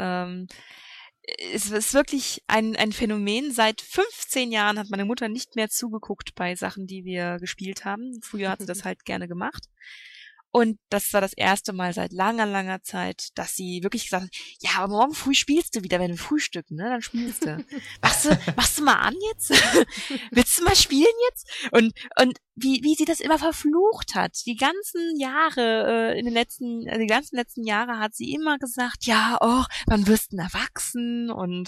es ist wirklich ein Phänomen. Seit 15 Jahren hat meine Mutter nicht mehr zugeguckt bei Sachen, die wir gespielt haben. Früher hat sie das halt gerne gemacht. Und das war das erste Mal seit langer, langer Zeit, dass sie wirklich gesagt hat, ja, aber morgen früh spielst du wieder, wenn wir frühstücken, ne? Dann spielst du. Machst du mal an jetzt? Willst du mal spielen jetzt? Und wie sie das immer verflucht hat. Die ganzen Jahre, die ganzen letzten Jahre hat sie immer gesagt, ja, wann wirst du denn erwachsen? Und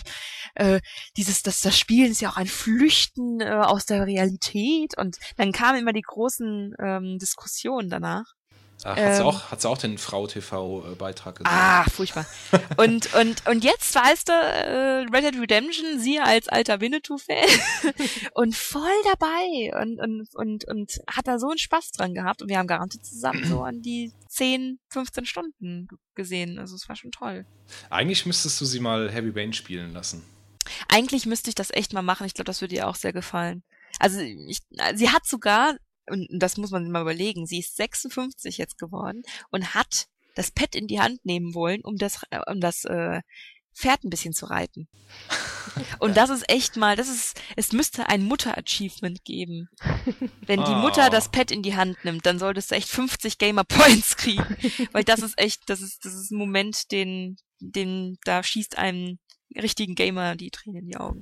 das Spielen ist ja auch ein Flüchten aus der Realität. Und dann kamen immer die großen Diskussionen danach. Ach, hat sie auch den Frau-TV-Beitrag gesehen? Furchtbar. Und jetzt, weißt du, Red Dead Redemption, sie als alter Winnetou-Fan und voll dabei und hat da so einen Spaß dran gehabt und wir haben garantiert zusammen so an die 10, 15 Stunden gesehen. Also es war schon toll. Eigentlich müsstest du sie mal Heavy Rain spielen lassen. Eigentlich müsste ich das echt mal machen. Ich glaube, das würde ihr auch sehr gefallen. Also sie hat sogar... Und das muss man sich mal überlegen, sie ist 56 jetzt geworden und hat das Pad in die Hand nehmen wollen, um das Pferd ein bisschen zu reiten. Und das ist echt mal, es müsste ein Mutter-Achievement geben. Wenn die Mutter das Pad in die Hand nimmt, dann solltest du echt 50 Gamer-Points kriegen. Weil das ist ein Moment, da schießt einem richtigen Gamer die Tränen in die Augen.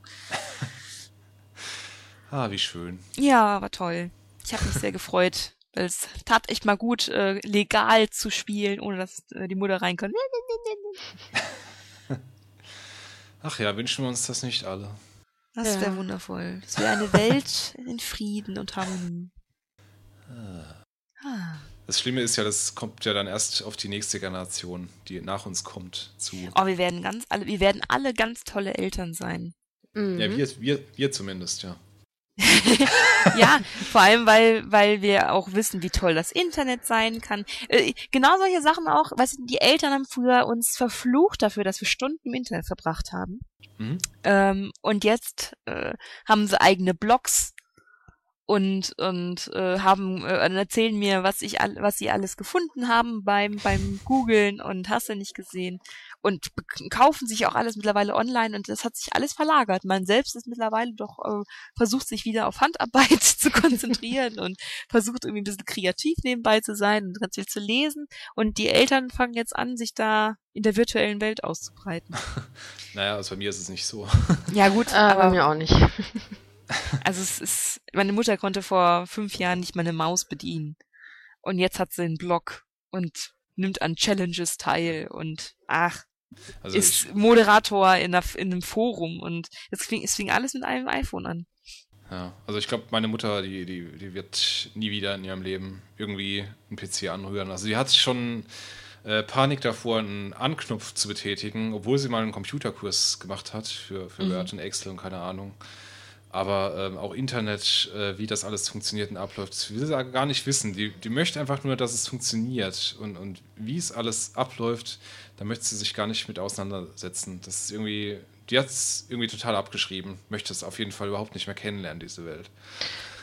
Wie schön. Ja, war toll. Ich habe mich sehr gefreut, weil es tat echt mal gut, legal zu spielen, ohne dass die Mutter rein kann. Ach ja, wünschen wir uns das nicht alle. Das wäre wundervoll. Es wäre eine Welt in Frieden und Harmonie. Das Schlimme ist ja, das kommt ja dann erst auf die nächste Generation, die nach uns kommt, zu. Wir werden alle ganz tolle Eltern sein. Mhm. Ja, wir zumindest, ja. Ja, vor allem, weil wir auch wissen, wie toll das Internet sein kann. Genau solche Sachen auch, weißt du, die Eltern haben früher uns verflucht dafür, dass wir Stunden im Internet verbracht haben. Und jetzt haben sie eigene Blogs und erzählen mir, was sie alles gefunden haben beim Googlen und hast du nicht gesehen. Und kaufen sich auch alles mittlerweile online und das hat sich alles verlagert. Man selbst ist mittlerweile doch versucht, sich wieder auf Handarbeit zu konzentrieren und versucht irgendwie ein bisschen kreativ nebenbei zu sein und ganz viel zu lesen. Und die Eltern fangen jetzt an, sich da in der virtuellen Welt auszubreiten. Naja, also bei mir ist es nicht so. Ja gut, aber bei mir auch nicht. Also meine Mutter konnte vor 5 Jahren nicht mal eine Maus bedienen. Und jetzt hat sie einen Blog und nimmt an Challenges teil und ist Moderator in einem Forum und es fing alles mit einem iPhone an. Ja, also ich glaube, meine Mutter, die wird nie wieder in ihrem Leben irgendwie einen PC anrühren. Also die hat schon Panik davor, einen Anknopf zu betätigen, obwohl sie mal einen Computerkurs gemacht hat für Word und Excel und keine Ahnung. Aber auch Internet, wie das alles funktioniert und abläuft, das will sie gar nicht wissen. Die möchte einfach nur, dass es funktioniert. Und wie es alles abläuft, da möchte sie sich gar nicht mit auseinandersetzen. Das ist irgendwie, die hat es irgendwie total abgeschrieben. Möchte es auf jeden Fall überhaupt nicht mehr kennenlernen, diese Welt.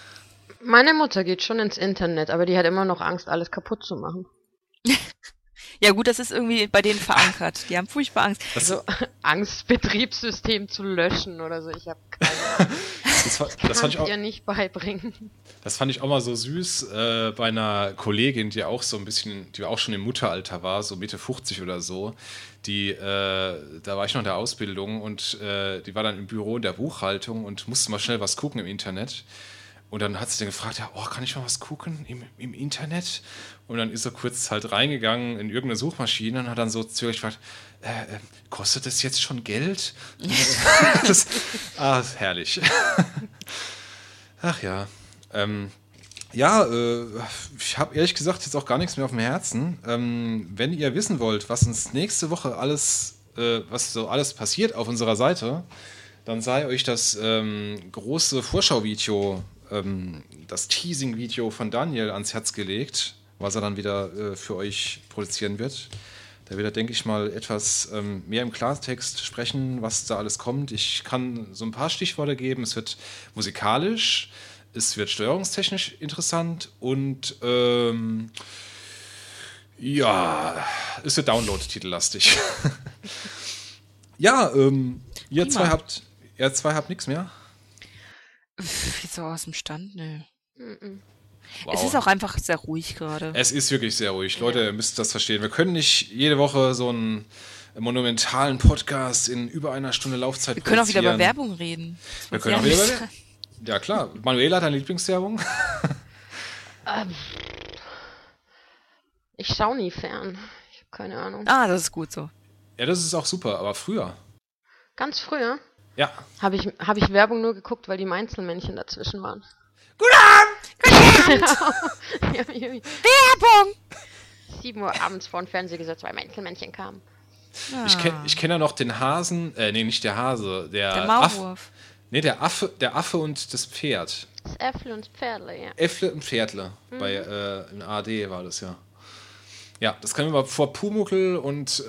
Meine Mutter geht schon ins Internet, aber die hat immer noch Angst, alles kaputt zu machen. Ja gut, das ist irgendwie bei denen verankert. Die haben furchtbar Angst. Also Angst, Betriebssystem zu löschen oder so. Ich habe keine Ahnung. Das fand ich auch, dir nicht beibringen. das fand ich auch mal so süß bei einer Kollegin, die auch so ein bisschen, die auch schon im Mutteralter war, so Mitte 50 oder so. Da war ich noch in der Ausbildung und die war dann im Büro in der Buchhaltung und musste mal schnell was gucken im Internet. Und dann hat sie dann gefragt, ja, kann ich mal was gucken im Internet? Und dann ist er kurz halt reingegangen in irgendeine Suchmaschine und hat dann so zu ihr gefragt, kostet das jetzt schon Geld? Herrlich. Ach ja. Ich habe ehrlich gesagt jetzt auch gar nichts mehr auf dem Herzen. Wenn ihr wissen wollt, was uns nächste Woche was so alles passiert auf unserer Seite, dann sei euch das große Vorschauvideo, das Teasing-Video von Daniel ans Herz gelegt, was er dann wieder für euch produzieren wird. Da wird er, denke ich mal, etwas mehr im Klartext sprechen, was da alles kommt. Ich kann so ein paar Stichworte geben. Es wird musikalisch, es wird steuerungstechnisch interessant und es wird Download-titellastig. Ja, ihr zwei habt nichts mehr? Jetzt so aus dem Stand? Nö. Wow. Es ist auch einfach sehr ruhig gerade. Es ist wirklich sehr ruhig. Leute, ihr müsst das verstehen. Wir können nicht jede Woche so einen monumentalen Podcast in über einer Stunde Laufzeit Wir können auch wieder über Werbung reden. Wir können auch wieder über Ja klar. Manuela hat eine Lieblingswerbung? Ich schaue nie fern. Ich habe keine Ahnung. Das ist gut so. Ja, das ist auch super, aber früher. Ganz früher Ja. habe ich Werbung nur geguckt, weil die Einzelmännchen dazwischen waren. Guten Abend! Werbung! 7 Uhr abends vor den Fernseher gesetzt, weil Einzelmännchen kamen. Ich kenn ja noch den Hasen, nicht der Hase, der Maulwurf. Der Affe und das Pferd. Das Äffle und das Pferdle, ja. Äffle und Pferdle. In ARD war das ja. Ja, das kann ich mir vor Pumuckl und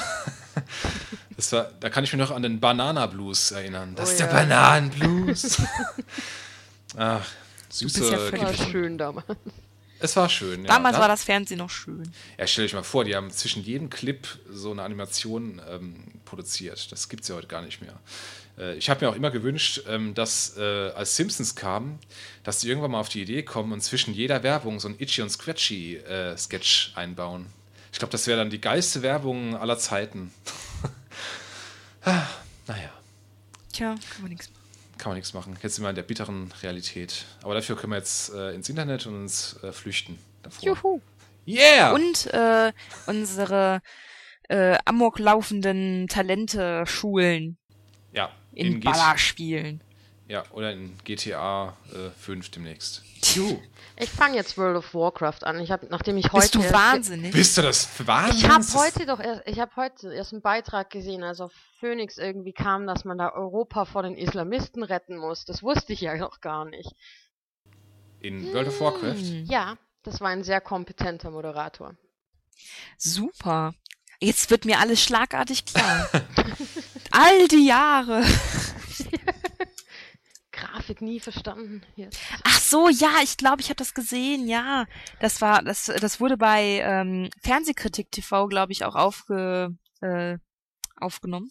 da kann ich mich noch an den Banana-Blues erinnern. Das ist der Bananen-Blues. Ach, süße. Das war schön damals. Es war schön, ja. Damals war das Fernsehen noch schön. Ja, stell dich mal vor, die haben zwischen jedem Clip so eine Animation produziert. Das gibt's ja heute gar nicht mehr. Ich habe mir auch immer gewünscht, dass als Simpsons kam, dass die irgendwann mal auf die Idee kommen und zwischen jeder Werbung so ein Itchy und Scratchy Sketch einbauen. Ich glaube, das wäre dann die geilste Werbung aller Zeiten. Naja. Tja, kann man nichts machen. Kann man nichts machen. Jetzt sind wir in der bitteren Realität. Aber dafür können wir jetzt ins Internet und uns flüchten. Davor. Juhu. Yeah! Und unsere amok laufenden Talente schulen. Ja. In Ballerspielen. Ja, oder in GTA 5 demnächst. Ich fange jetzt World of Warcraft an. Bist du wahnsinnig? Bist du das wahnsinnig? Ich habe heute erst einen Beitrag gesehen, als auf Phoenix irgendwie kam, dass man da Europa vor den Islamisten retten muss. Das wusste ich ja noch gar nicht. In World of Warcraft? Ja, das war ein sehr kompetenter Moderator. Super. Jetzt wird mir alles schlagartig klar. All die Jahre. Grafik nie verstanden. Jetzt. Ach so, ja, ich glaube, ich habe das gesehen, ja. Das wurde bei Fernsehkritik TV, glaube ich, auch aufgenommen.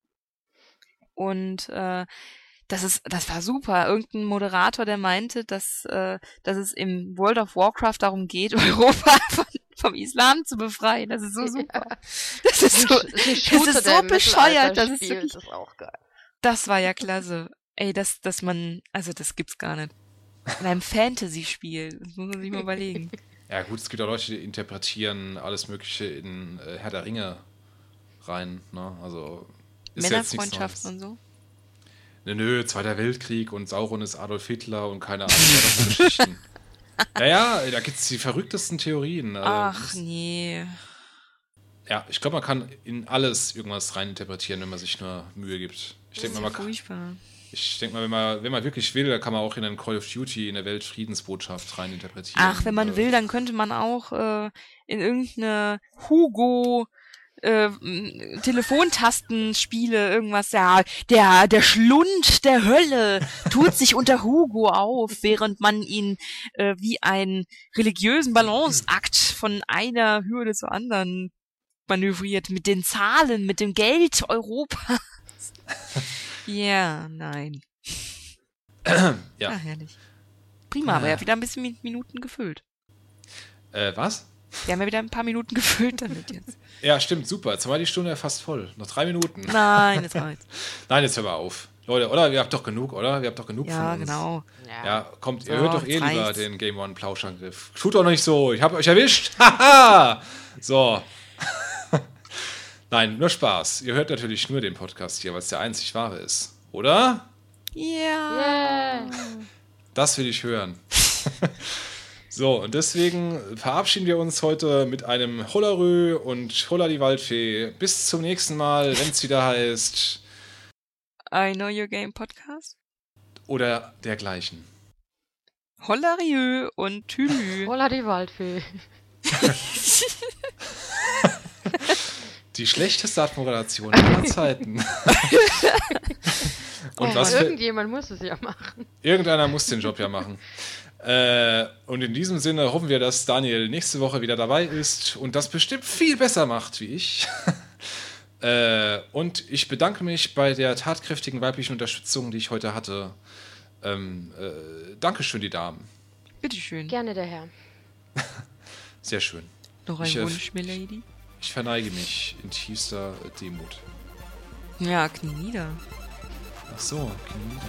Und das war super. Irgendein Moderator, der meinte, dass es im World of Warcraft darum geht, Europa vom Islam zu befreien. Das ist so super. Ja. Das ist so bescheuert. Das ist wirklich, das ist auch geil. Das war ja klasse. Ey, das gibt's gar nicht. In einem Fantasy-Spiel. Das muss man sich mal überlegen. Ja gut, es gibt auch Leute, die interpretieren alles Mögliche in Herr der Ringe rein. Ne? Also ist Männerfreundschaften und so? Nö, Zweiter Weltkrieg und Sauron ist Adolf Hitler und keine Ahnung, was für Geschichten. Ja, da gibt's die verrücktesten Theorien. Ach nee. Ja, ich glaube, man kann in alles irgendwas reininterpretieren, wenn man sich nur Mühe gibt. Ich denke mal, wenn man wirklich will, dann kann man auch in einen Call of Duty in der Weltfriedensbotschaft reininterpretieren. Ach, wenn man will, dann könnte man auch in irgendeine Hugo Telefontastenspiele irgendwas, ja, der Schlund der Hölle tut sich unter Hugo auf, während man ihn wie einen religiösen Balanceakt von einer Hürde zur anderen manövriert mit den Zahlen, mit dem Geld Europas. Ja, nein. Ja. Ah, herrlich. Prima, aber ja, wieder ein bisschen mit Minuten gefüllt. Was? Wir haben ja wieder ein paar Minuten gefüllt damit jetzt. Ja, stimmt, super. Jetzt haben wir die Stunde ja fast voll. Noch 3 Minuten. Nein, das reicht. Nein, jetzt hören wir auf. Leute, oder? Ihr habt doch genug, oder? Ihr habt doch genug von Ja, uns. genau. Ja, kommt, ihr So, hört doch jetzt lieber reicht's. den Game One Plauschangriff. Tut doch nicht so, ich hab euch erwischt. Haha! So. Nein, nur Spaß. Ihr hört natürlich nur den Podcast hier, weil es der einzig wahre ist. Oder? Ja. Yeah. Das will ich hören. So, und deswegen verabschieden wir uns heute mit einem Hollerö und Holla die Waldfee. Bis zum nächsten Mal, wenn es wieder heißt. I Know Your Game Podcast. Oder dergleichen. Hollarieux und Tülü. Holla die Waldfee. Die schlechteste Abmoderation aller Zeiten. Und was für, irgendjemand muss es ja machen. irgendeiner muss den Job ja machen. Und in diesem Sinne hoffen wir, dass Daniel nächste Woche wieder dabei ist und das bestimmt viel besser macht wie ich. Und ich bedanke mich bei der tatkräftigen weiblichen Unterstützung, die ich heute hatte. Dankeschön, die Damen. Bitteschön. Gerne der Herr. Sehr schön. Noch ein Wunsch, Milady? Ich verneige mich in tiefster Demut. Ja, Knie nieder. Ach so, Knie nieder.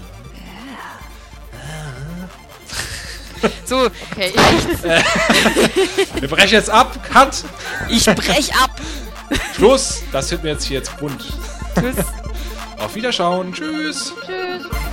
So, Okay, Wir brechen jetzt ab. Cut. ich brech ab. Schluss. Das finden wir jetzt hier bunt. Tschüss. Auf Wiederschauen. Tschüss. tschüss.